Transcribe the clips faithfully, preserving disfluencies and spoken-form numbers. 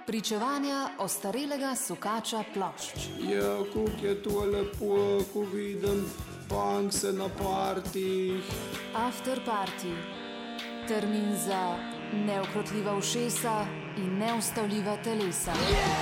Pričevanja ostarelega sukača plošč. Ja, kako je to lepo, ko vidim punk se na partih. After party. Termin za neukrotljiva ušesa in neustavljiva telesa.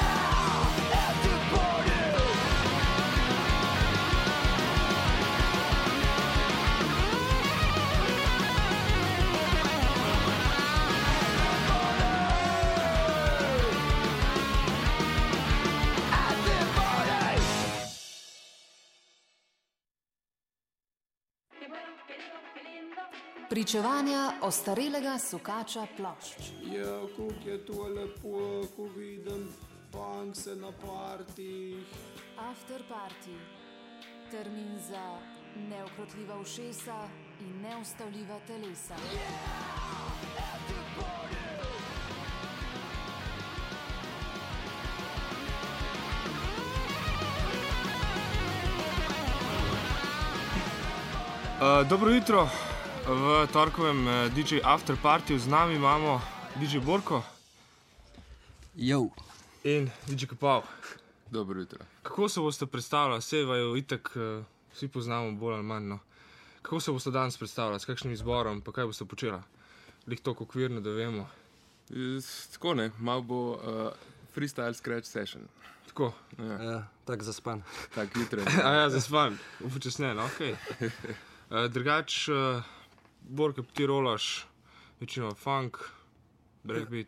Pričevanja ostarelega sukača plošč. Ja, kako je to lepo, ko vidim punk se na partih. After party. Termin za neukrotljiva ušesa in neustavljiva telesa. Uh, dobro jutro. V torkovem D J After Partyju z nami imamo D J Borko. Jo. In D J Kapal. Dobro jutro. Kako se boste predstavljali? Sej vaju itak uh, vsi poznamo bolj ali manj. No. Kako se boste danes predstavljali? S kakšnim izborom? Pa kaj boste počela? Lih toliko okvirno, da vemo. E, tako ne, malo bo uh, freestyle scratch session. Tako? Ja, ja tak zaspan. Tak jutro. A ja, zaspan. Upočasnen, okej. Okay. Uh, drugač... Uh, Borka, ti rolaš večino funk, breakbeat.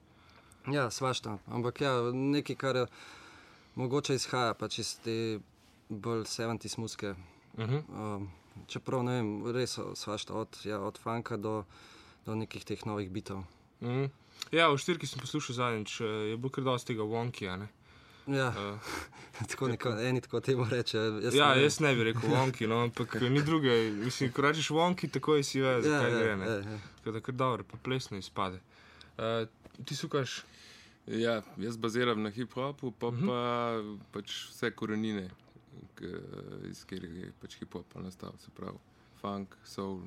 Ja, svašta. Ampak ja, nekaj, kar je, mogoče izhaja pač iz te bolj sedemdesete muske. Uh-huh. Um, čeprav ne vem, res svašta od, ja, od funka do, do nekih teh novih bitov. Uh-huh. Ja, v štirki sem poslušal zadnjič, je bil kar dosti tega wonkija, ne? Ja, uh, tako neko, eni tako temu reče. Jaz ja, ne jaz ne bi rekel wonki, no, ampak ni druge. Mislim, ko rečeš wonki, takoj si ve, zakaj ja, gre, ne? Ja, ja. Tako da kar dobro, pa plesno izpade. Uh, ti sukaš? Ja, jaz baziram na hip-hopu, pa uh-huh. pa pač vse korenine, k, iz katerih je pač hip-hop nastal, se pravi funk, soul,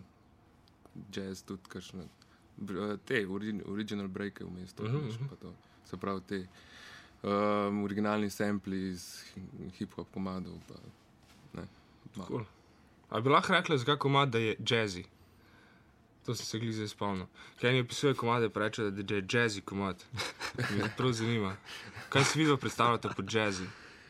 jazz, tudi kakšne, te original breake v mestu, uh-huh. pa to, se pravi te Um, originalni sampli iz hip-hop komadov. Pa, ne, cool. A bi lahko rekla za kak komad, da je jazzy? To sem se glih zdaj spomnil. Kaj mi opisuje komade, pa reče, da je jazzy komad. Me prav zanima. Kaj si videl predstavljate pod jazzy?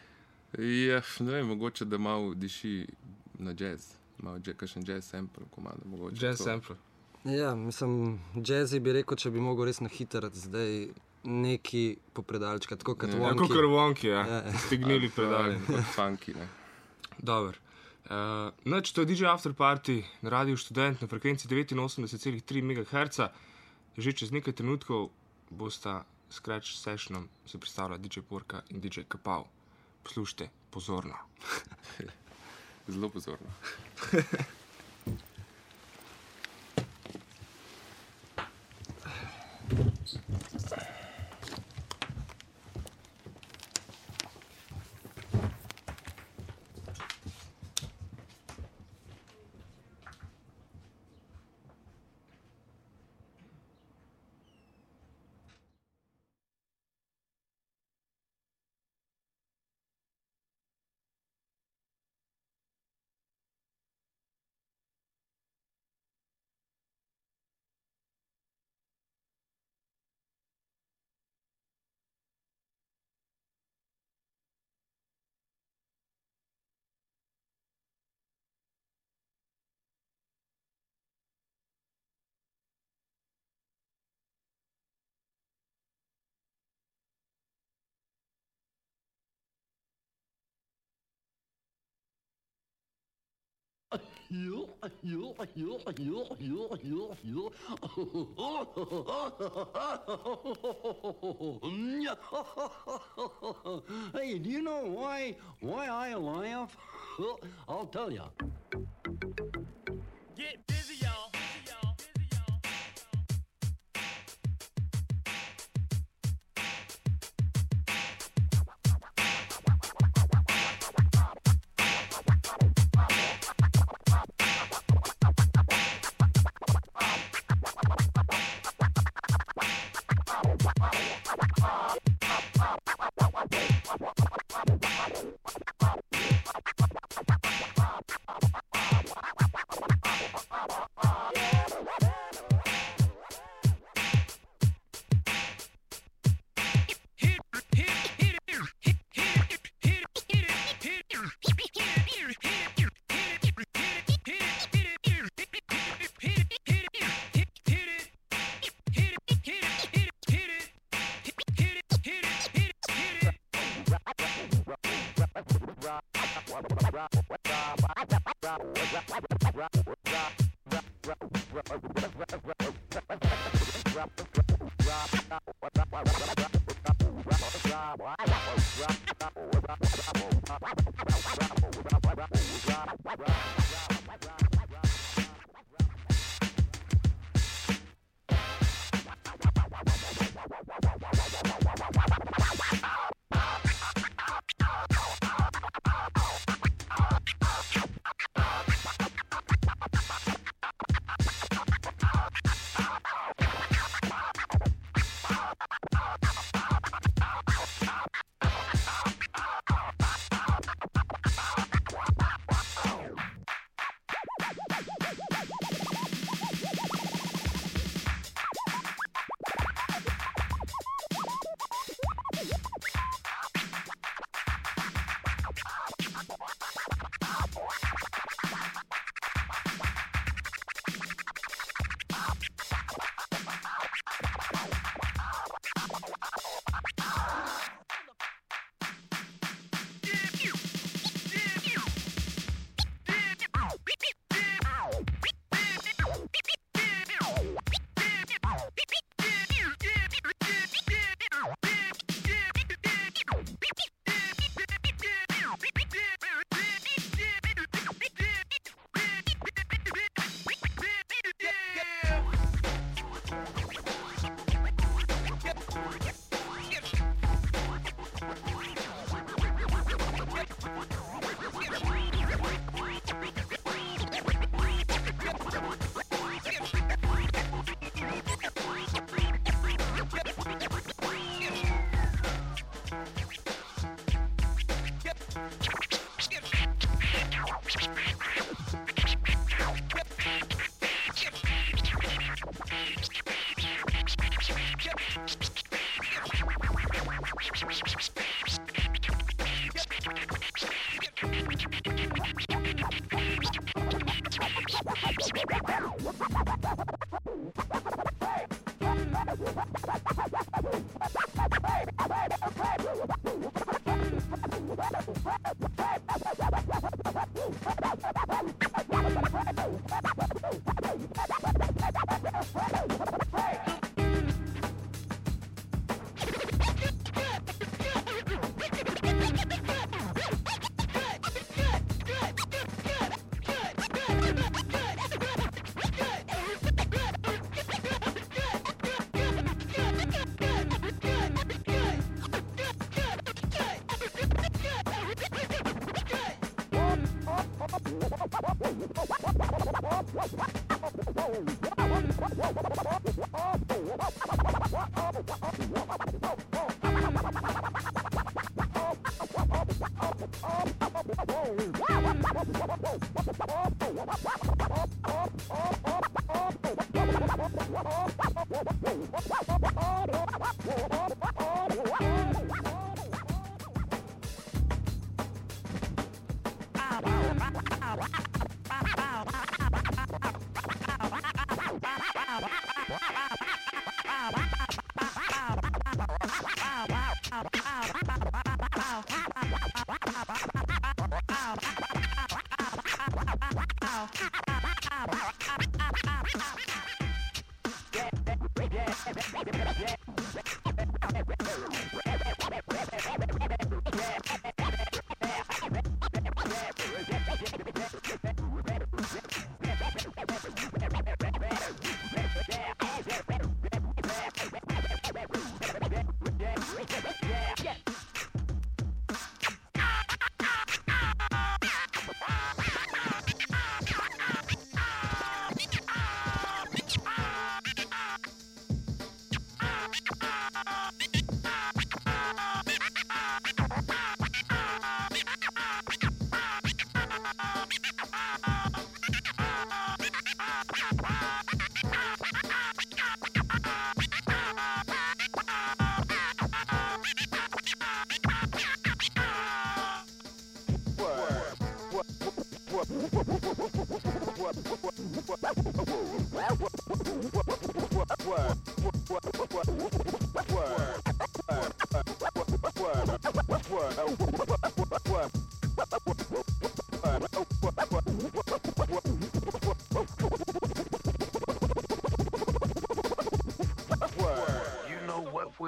Ja, ne vem, mogoče, da malo diši na jazz. Malo jazz, kakšen jazz sample komada. Mogoče, jazz to. sample. Ja, mislim, jazzy bi rekel, če bi mogel res nahitrat zdaj neki popredalčka, tako kot wonki. Tako kot wonki, ja. ja. Stignili predali. Funky, ne. Dobar. Uh, Noč, to je D J After Party na Radiu Študent na frekvenci devetinosemdeset celih tri megaherca. Že čez nekaj trenutkov bosta scratch sessionom se predstavila D J Borka in D J Kapal. Poslušajte pozorno. Zelo pozorno. Hey, do you know why why I laugh? I'll tell you. Get busy, y'all.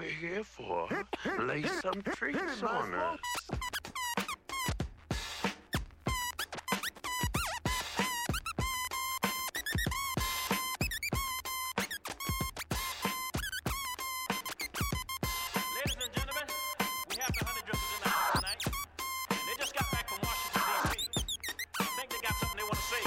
we're here for. Lay some treats on us. Ladies and gentlemen, we have the honey drippers in the house tonight, and they just got back from Washington, D C I think they got something they want to say.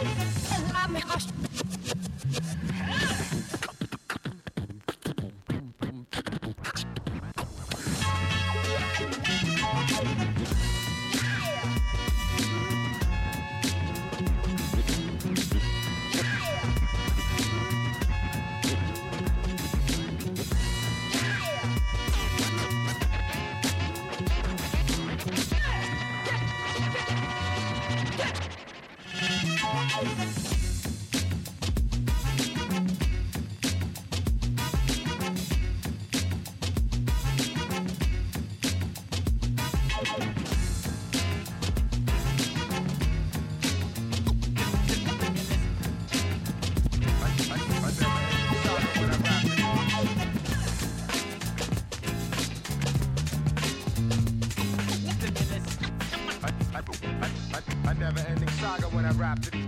A never-ending saga when I rap to these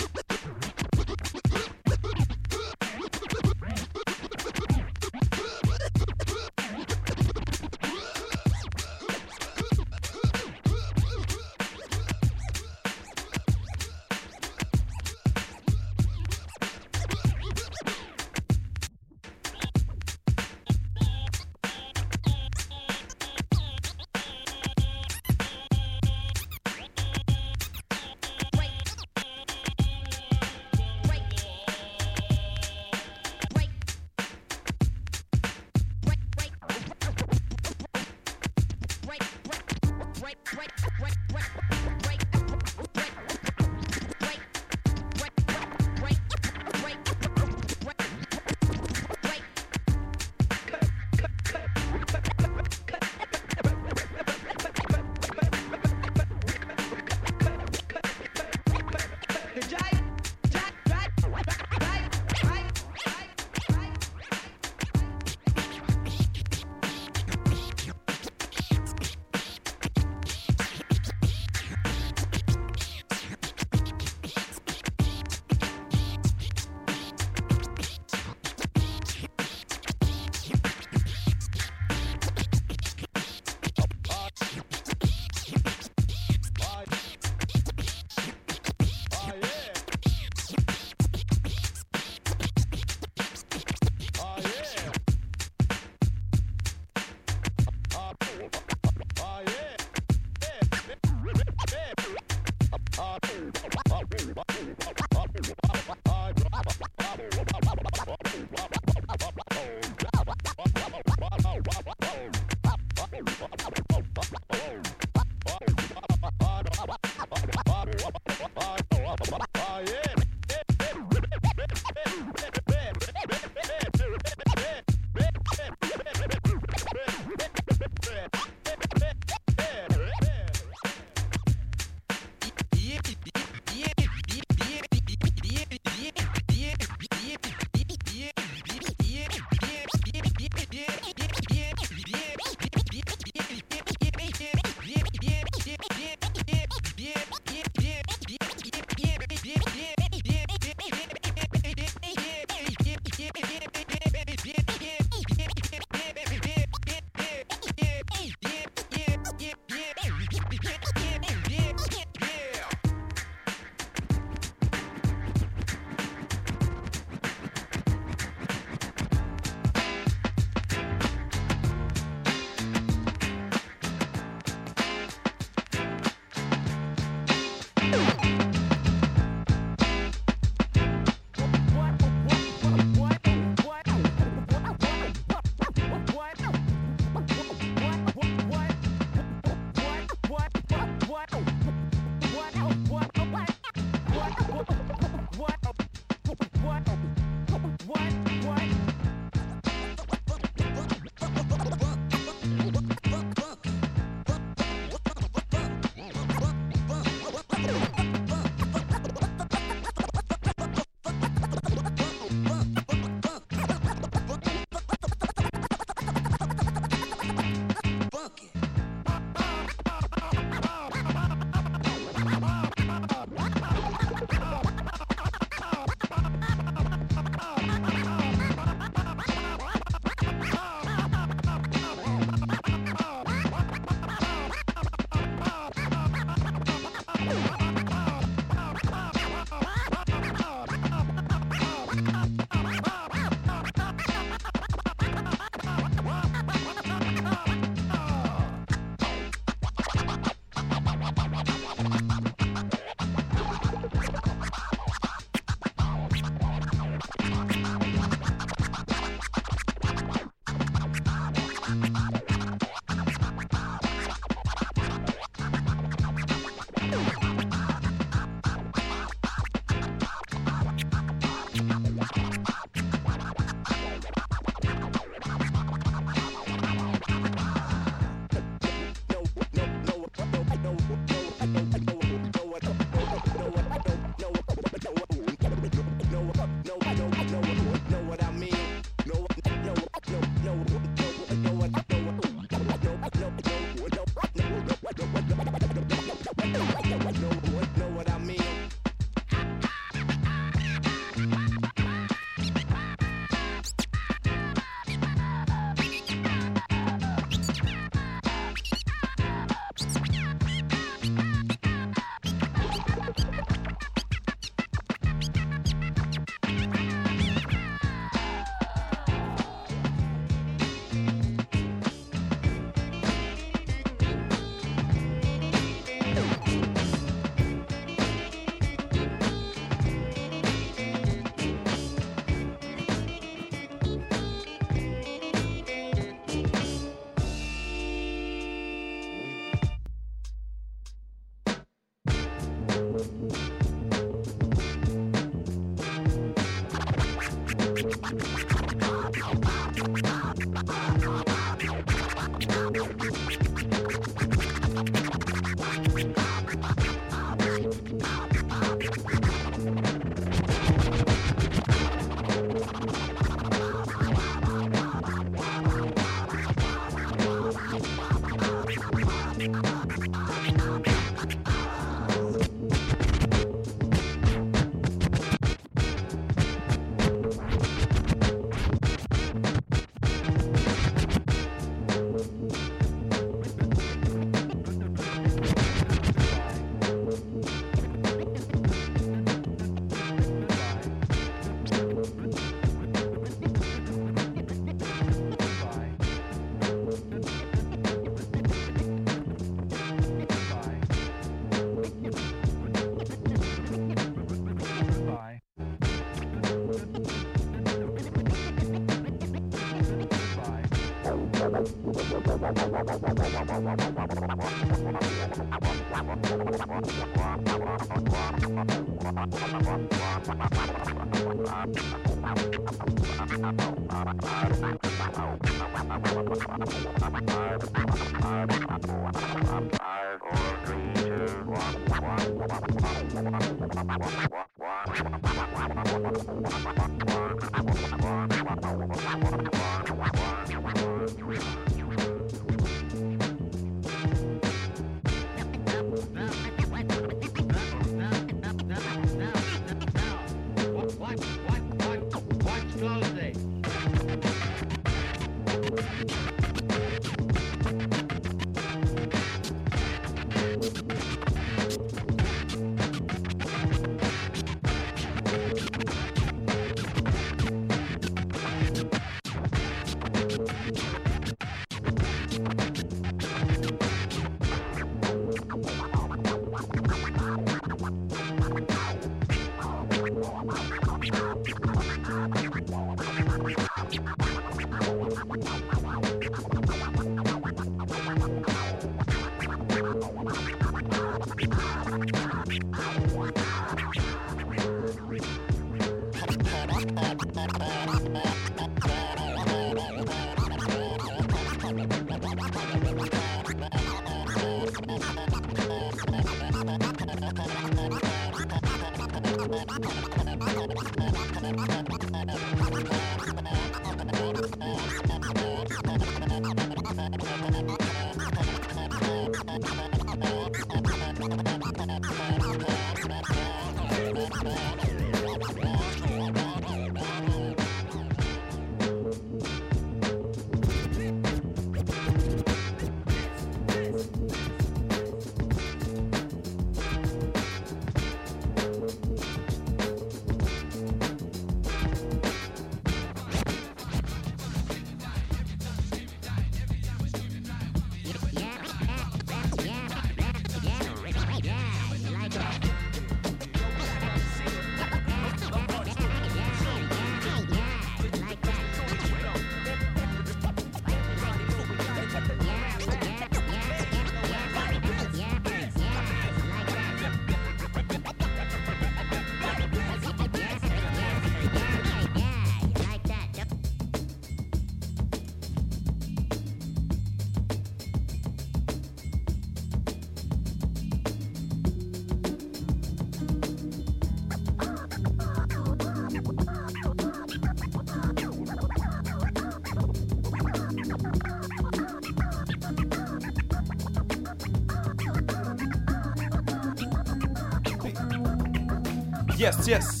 Yes, yes.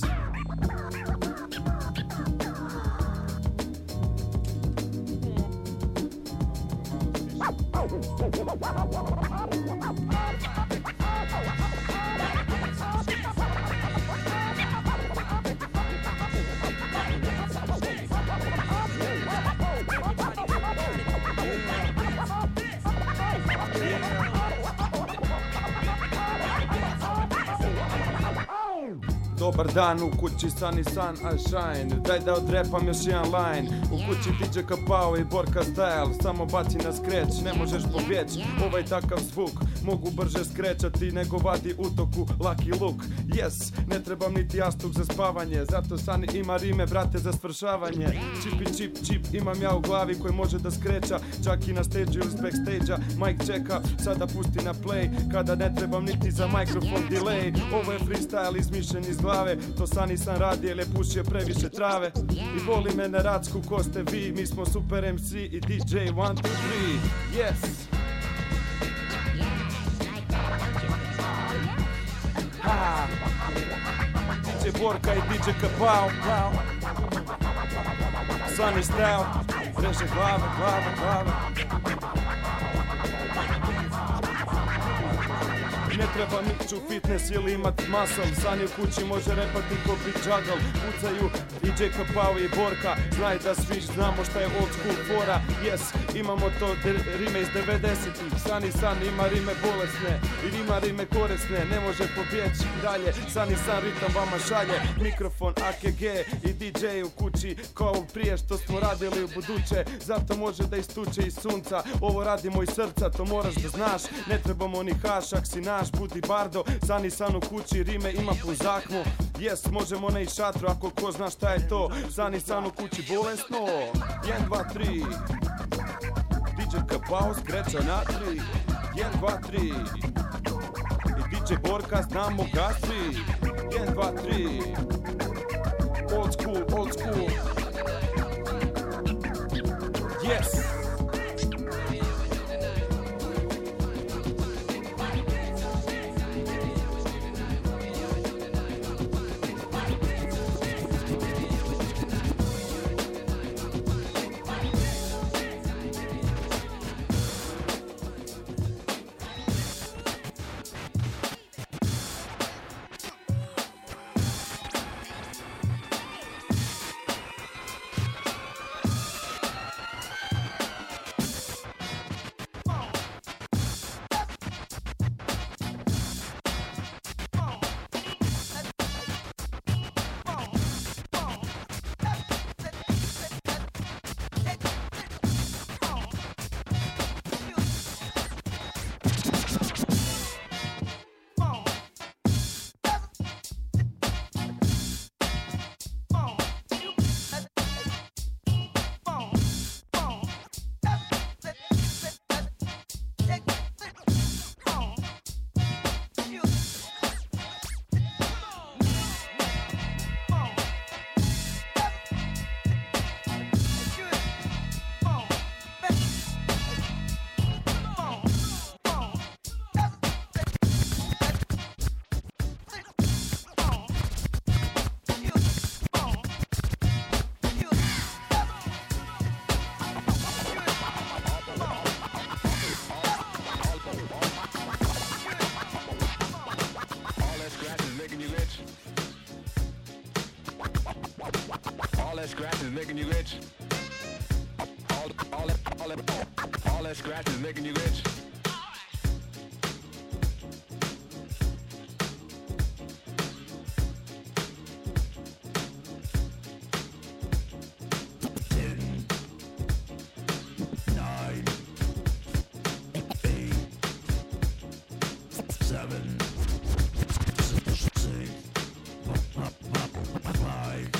Dobar dan, u kući Sunny Sun a Shine. Daj da odrepam još jedan line. U kući D J Kapao i Borka Style. Samo baci na scratch, ne možeš pobjeć. Ovaj takav zvuk mogu brže skrećati nego vadi u toku Lucky Luke. Yes, ne trebam niti jastuk za spavanje. Zato Sunny ima rime, brate, za svršavanje. Čip i čip, čip imam ja u glavi koji može da skreća. Čak i na stage ili s backstage-a. Mic checka, sada pusti na play. Kada ne trebam niti za mikrofon delay. Ovo je freestyle izmišljen iz glave. To Sunny Sun radi jer je pušio previše trave. I voli me na racku ko ste vi. Mi smo super M C i D J one two three. Yes. Ha. D J Borka i D J Kapao. Sunny style. Reže glave, glave, glave. Ne treba Miću fitness ili imat muscle. San je u kući, može repati ko big juggle. Pucaju i Jacka Pau i Borka. Znaj da svi znamo šta je old school fora. Yes, imamo to de- rime iz devedesetih. San i San ima rime bolesne i ima rime korisne. Ne može pobjeći dalje. San i San ritam vama šalje. Mikrofon, A K G i D J u kući. Kao prije što smo radili u buduće. Zato može da istuče iz sunca. Ovo radimo iz srca, to moraš da znaš. Ne trebamo ni haš, ak si naš, budi bardo. San i San u kući, rime ima pun zakmu. Yes, možemo ne i šatru, ako ko zna šta je to. San i San u kući, bolesno. jedan, dva, tri. D J Kapao skreća na tri. jedan, dva, tri. I D J Borka znamo gasi. jedan, dva, tri. Old school, old school. Yes. Making you rich. All, all, that, all, that, all that scratch is making you rich. Ten, nine, eight, seven, six, five.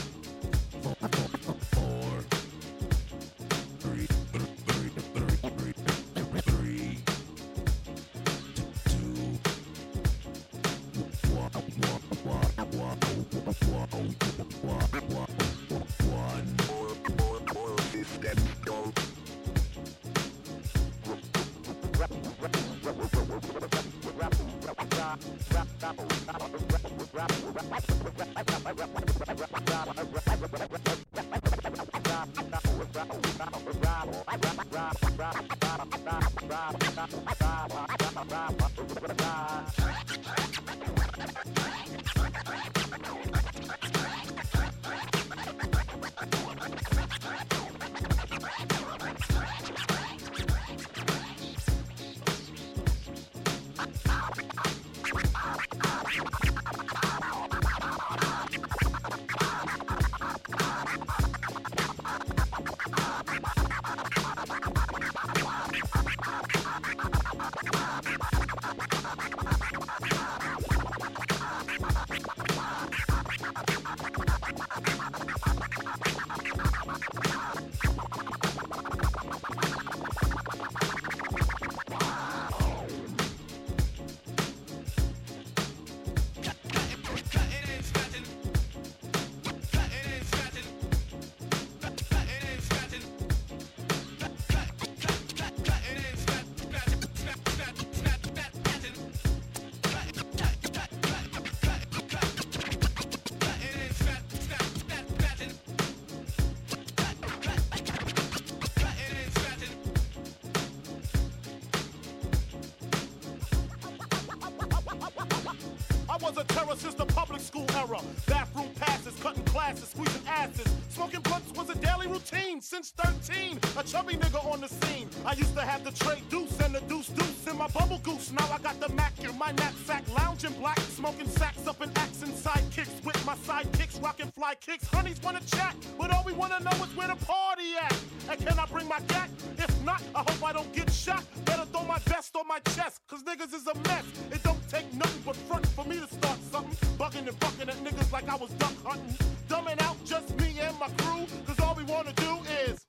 was a terror since the public school era. Bathroom passes, cutting classes, squeezing asses. Smoking blunts was a daily routine since thirteen. A chubby nigga on the scene. I used to have the tray deuce and the deuce deuce in my bubble goose. Now I got the Mac in my knapsack, lounging black, smoking sacks up in accent sidekicks with my sidekicks, rocking fly kicks. Honeys wanna chat, but all we wanna know is where the party at. And can I bring my gat? If not, I hope I don't get shot. Better throw my vest on my chest, cause niggas is a mess. It don't take nothing but front for me to start something. Bugging and bucking at niggas like I was duck hunting. Dumbing out just me and my crew, cause all we wanna do is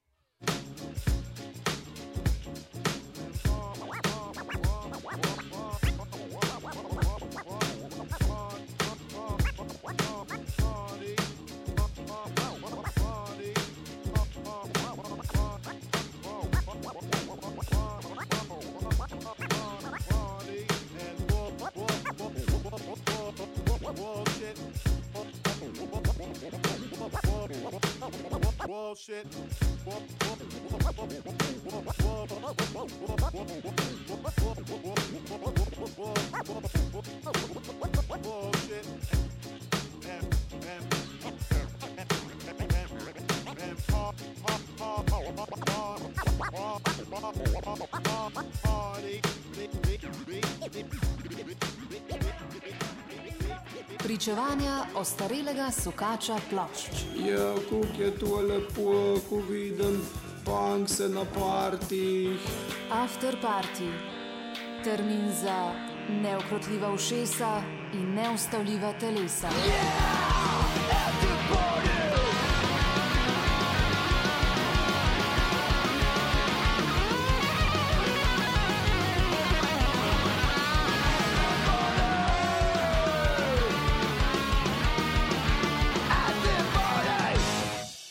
bullshit. Bullshit. And and and pop pop pop party. Pričevanja ostarelega sukača plošč. Ja, kuk je to lepo, ko vidim punkse na partijih. After Party. Termin za neukrotljiva ušesa in neustavljiva telesa. Yeah!